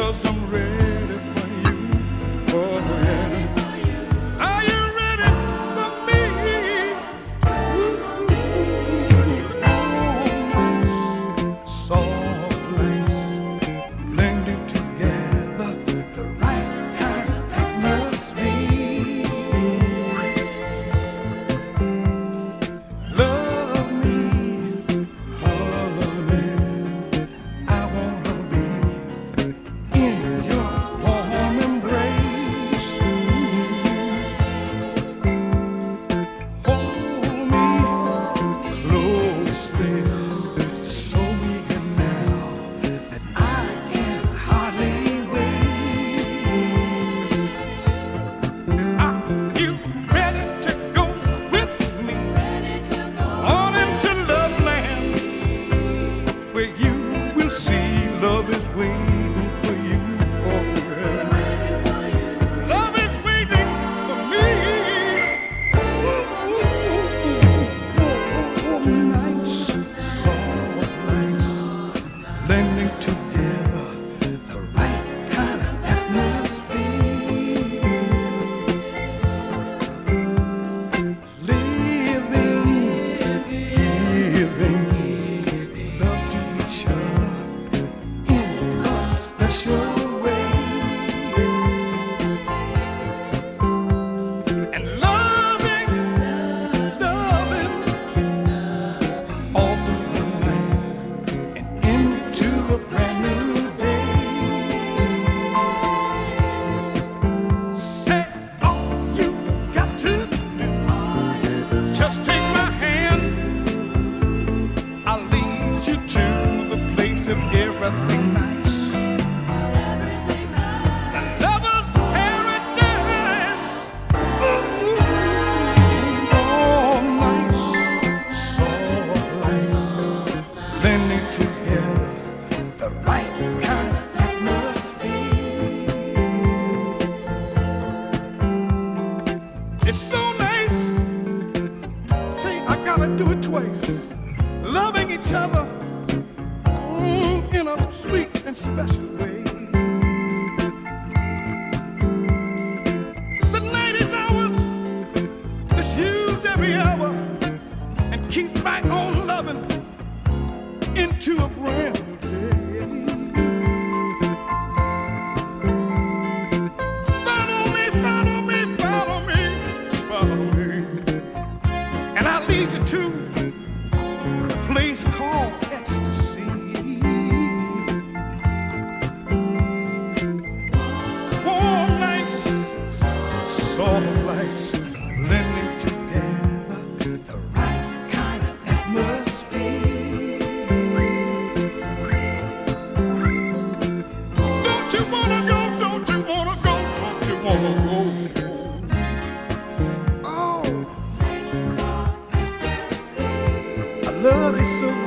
'cause I'm ready for you. Oh, yeah. Are you ready for me? Ooh, soft lace blending together, the right kind of atmosphere. Love me, honey. I wanna be in your warm embrace. Hold me closely, so eager now that I can hardly wait. Are you ready to go with me on into Loveland, where you will see love is waiting for you? Oh, yeah. Love is waiting for me. Ooh, nice, soft lights blending together, the right kind of atmosphere. Living, giving love to each other in a special way, and loving all through the night and into a brand new day. Say all you got to do, just take my hand. I'll lead you to the place of everything nice. The lover's paradise. Ooh, all nice, soft lights blending together, the right kind of atmosphere. It's so nice. See, I gotta do it twice. Loving each other in a sweet and special way. The night is ours. Let's use every hour and keep right on loving into a brand new day. Follow me, follow me, follow me, follow me, and I'll lead you to a place called ecstasy. Warm nights, soft lights blending together, the right kind of atmosphere. Don't you wanna go? Don't you wanna go? Don't you wanna go? Oh, I love you so